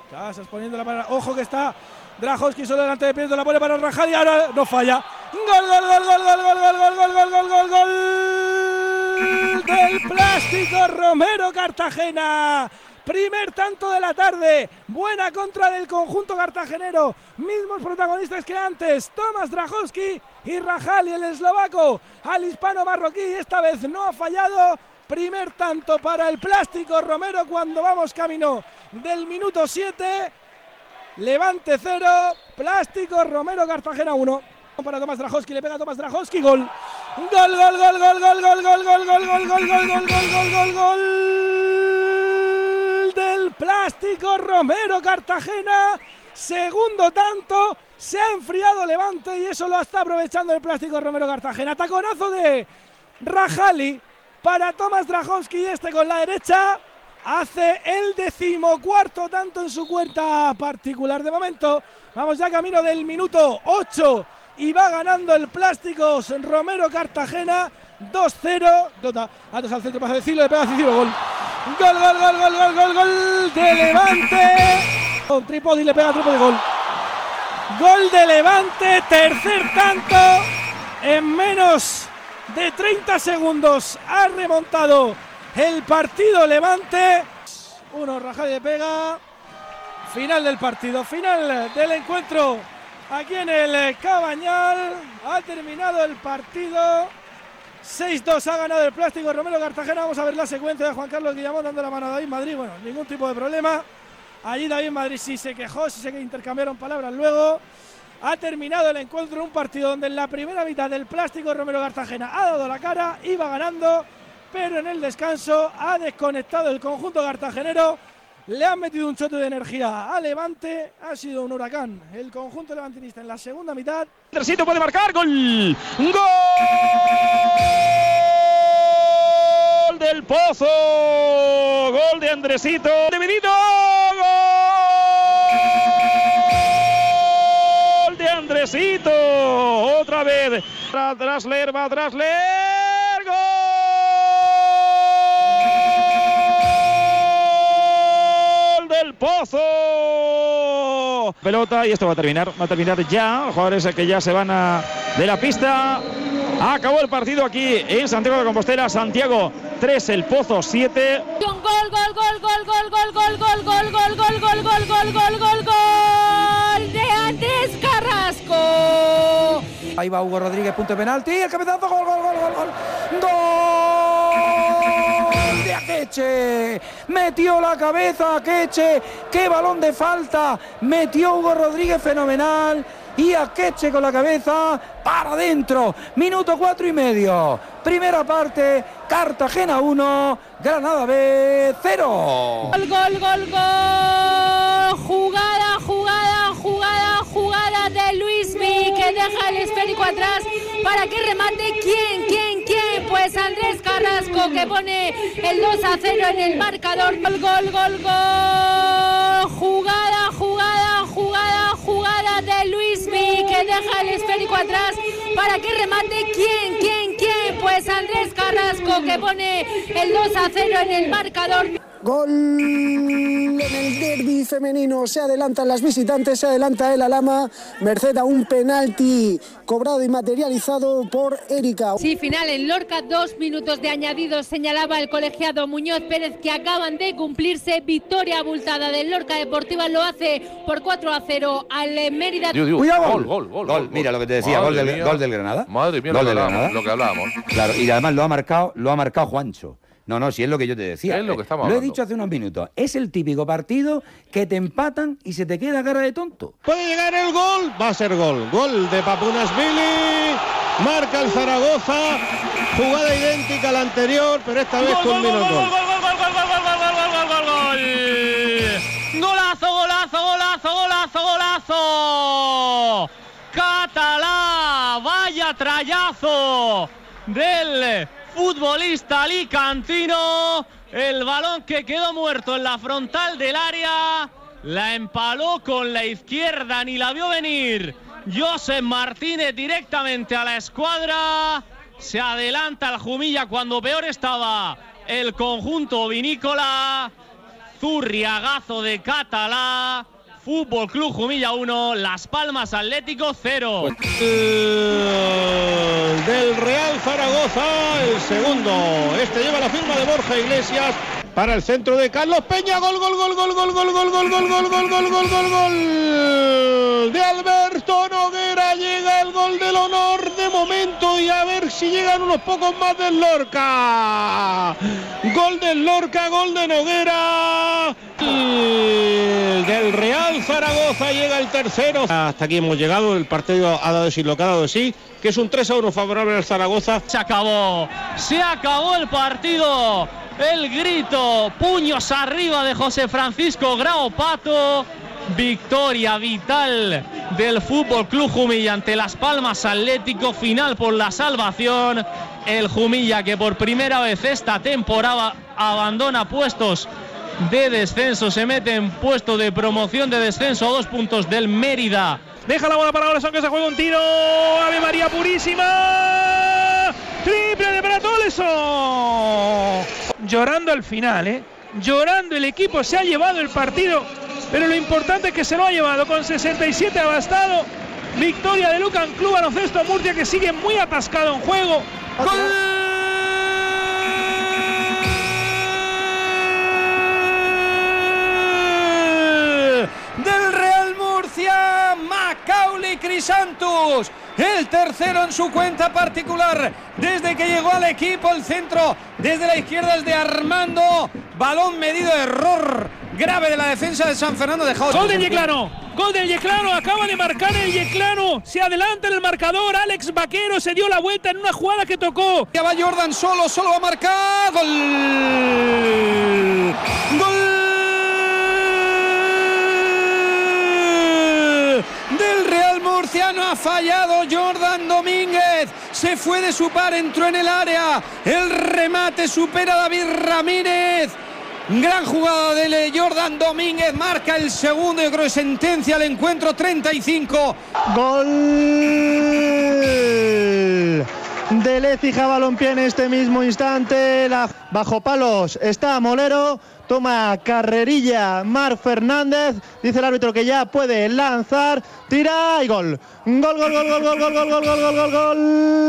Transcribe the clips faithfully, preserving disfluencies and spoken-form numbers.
Casas poniéndola para... Ojo que está Drahovski solo delante de Prieto, la pone para Rajali y ahora no falla. Gol, gol, gol, gol, gol, gol, gol, gol, gol, gol, gol, gol, gol del Plástico Romero Cartagena. Primer tanto de la tarde, buena contra del conjunto cartagenero, mismos protagonistas que antes, Tomáš Drahovski y Rajali, el eslovaco, al hispano marroquí, esta vez no ha fallado. Primer tanto para el Plástico Romero cuando vamos camino del minuto siete. Levante cero, Plástico Romero Cartagena uno. Para Tomáš Drahovski, le pega a Tomáš Drahovski, gol. Gol, gol, gol, gol, gol, gol, gol, gol, gol, gol, gol, gol, gol, gol, gol, gol, gol del Plástico Romero Cartagena. Segundo tanto, se ha enfriado Levante y eso lo está aprovechando el Plástico Romero Cartagena. Taconazo de Rajali para Tomáš Drahovski y este con la derecha hace el decimocuarto tanto en su cuenta particular. De momento vamos ya camino del minuto ocho y va ganando el Plástico Romero Cartagena dos cero. Dota, Atos al centro, pasa de Cilo, le pega a Cicilo, gol. Gol, gol, gol, gol, gol, gol, gol de Levante. Con Tripodi le pega a Tripodi, gol. Gol de Levante, tercer tanto en menos de treinta segundos. Ha remontado el partido Levante. Uno, Rajali le pega. Final del partido, final del encuentro aquí en el Cabañal. Ha terminado el partido. seis dos ha ganado el Plástico Romero Cartagena. Vamos a ver la secuencia de Juan Carlos Guillamón dando la mano a David Madrid. Bueno, ningún tipo de problema. Allí David Madrid sí se quejó, sí se intercambiaron palabras luego. Ha terminado el encuentro en un partido donde en la primera mitad del Plástico Romero Cartagena ha dado la cara, iba ganando, pero en el descanso ha desconectado el conjunto cartagenero. Le han metido un chote de energía a Levante, ha sido un huracán el conjunto levantinista en la segunda mitad. Andresito puede marcar, gol, gol del Pozo, gol de Andresito, de Benito, gol de Andresito, otra vez, va Drasler, va Drasler, gol. Pozo, pelota y esto va a terminar, va a terminar ya. Los jugadores que ya se van a, de la pista. Acabó el partido aquí en Santiago de Compostela. Santiago tres, el Pozo siete. Gol, gol, gol, gol, gol, gol, gol, gol, gol, gol, gol, gol, gol, gol, gol, gol, gol, gol de Andrés Carrasco. Ahí va Hugo Rodríguez, punto de penalti, el cabezazo, gol, gol, gol, gol, gol, gol de Akeche, metió la cabeza Akeche, qué balón de falta, metió Hugo Rodríguez, fenomenal, y Akeche con la cabeza para adentro. Minuto cuatro y medio, primera parte, Cartagena uno, Granada B cero. Gol, gol, gol, gol, jugada, jugada, jugada, jugada de Luismi que deja el esférico atrás para que remate. ¿Quién, quién, quién? Pues Andrés Carrasco que pone el dos a cero en el marcador. Gol, gol, gol, gol, jugada, jugada, jugada, jugada de Luismi que deja el esférico atrás para que remate. ¿Quién, quién, quién? Pues Andrés Carrasco que pone el dos a cero en el marcador. Gol en el derbi femenino, se adelantan las visitantes, se adelanta el Alhama, merced a un penalti cobrado y materializado por Erika. Sí, final en Lorca, dos minutos de añadido, señalaba el colegiado Muñoz Pérez que acaban de cumplirse. Victoria abultada del Lorca Deportiva, lo hace por cuatro a cero al Mérida. Digo, digo, Cuidado, gol, gol, gol, gol. gol. Mira lo que te decía, gol del, gol del Granada. Madre mía, gol lo, del que hablábamos, Granada. lo que hablábamos. Claro, y además lo ha marcado, lo ha marcado Juancho. No, no, si es lo que yo te decía. Es lo que estamos Lo he hablando. dicho hace unos minutos. Es el típico partido que te empatan y se te queda cara de tonto. Puede llegar el gol, va a ser gol. Gol de Papunashvili, marca el Zaragoza, jugada idéntica a la anterior, pero esta vez con menos gol. Golazo, golazo, golazo, golazo, golazo. Catalá, vaya trayazo del futbolista alicantino. El balón que quedó muerto en la frontal del área, la empaló con la izquierda, ni la vio venir Josep Martínez directamente a la escuadra. Se adelanta el Jumilla cuando peor estaba el conjunto vinícola. Zurriagazo de Catalá. Fútbol Club Jumilla uno, Las Palmas Atlético cero. El del Real Zaragoza, el segundo. Este lleva la firma de Borja Iglesias para el centro de Carlos Peña. Gol, gol, gol, gol, gol, gol, gol, gol, gol, gol, gol, gol, gol, gol, gol de Alberto Noguera. Llega el gol del honor de momento y a ver si llegan unos pocos más del Lorca. Gol del Lorca, gol de Noguera. Del Real Zaragoza llega el tercero. Hasta aquí hemos llegado, el partido ha dado de sí lo que ha dado de sí, que es un tres a uno favorable al Zaragoza. Se acabó, se acabó el partido. El grito, puños arriba de José Francisco Grao Pato. Victoria vital del Fútbol Club Jumilla ante Las Palmas Atlético, final por la salvación. El Jumilla, que por primera vez esta temporada abandona puestos de descenso, se mete en puesto de promoción de descenso a dos puntos del Mérida. Deja la bola para Oleson, que se juega un tiro. Ave María Purísima. Triple de Prat Oleson. Llorando al final, ¿eh? Llorando, el equipo se ha llevado el partido, pero lo importante es que se lo ha llevado con sesenta y siete abastado. Victoria de Lucan Club Baloncesto Murcia, que sigue muy atascado en juego. ¡Gol! Del Real Murcia, Macaulay Crisantus, el tercero en su cuenta particular desde que llegó al equipo. El centro desde la izquierda es de Armando, balón medido, error grave de la defensa de San Fernando. Dejado gol del Yeclano, gol del Yeclano, acaba de marcar el Yeclano, se adelanta en el marcador. Alex Vaquero se dio la vuelta en una jugada que tocó. Ya va Jordan solo, solo va a marcar. Gol, gol del Real Murcia. No ha fallado Jordan Domínguez, se fue de su par, entró en el área, el remate supera a David Ramírez. Gran jugada de Jordan Domínguez, marca el segundo, yo creo que sentencia el encuentro. Treinta y cinco. Gol del Écija Balompié en este mismo instante. La, bajo palos está Molero, toma carrerilla Marc Fernández, dice el árbitro que ya puede lanzar, tira y gol. Gol, gol, gol, gol, gol, gol, gol, gol, gol, gol, gol, gol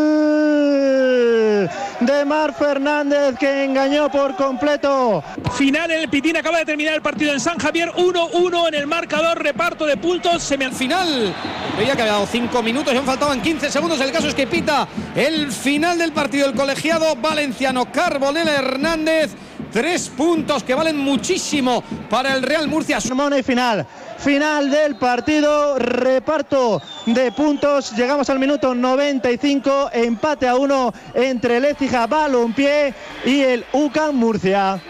de Marc Fernández, que engañó por completo. Final en el Pitín, acaba de terminar el partido en San Javier, uno uno en el marcador, reparto de puntos, semi al final. Veía que había dado cinco minutos y aún faltaban quince segundos. El caso es que pita el final del partido el colegiado valenciano Carbonell Hernández. Tres puntos que valen muchísimo para el Real Murcia. Y final, final del partido, reparto de puntos. Llegamos al minuto noventa y cinco, empate a uno entre el Écija Balompié y el U C A M Murcia.